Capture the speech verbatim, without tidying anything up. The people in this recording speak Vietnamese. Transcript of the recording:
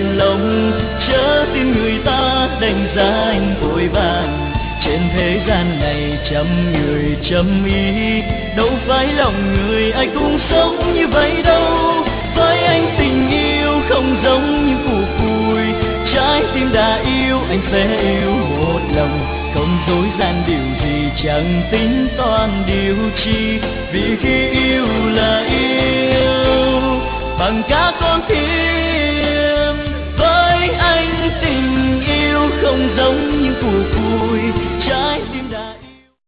chạnh lòng, chớ tin người ta đánh giá anh vội vàng. Trên thế gian này trăm người trăm ý, đâu phải lòng người ai cũng sống như vậy đâu. Với anh tình yêu không giống như phù phùi, trái tim đã yêu anh sẽ yêu một lòng, không dối gian điều gì, chẳng tính toán điều chi, vì khi yêu là yêu bằng cả con tim.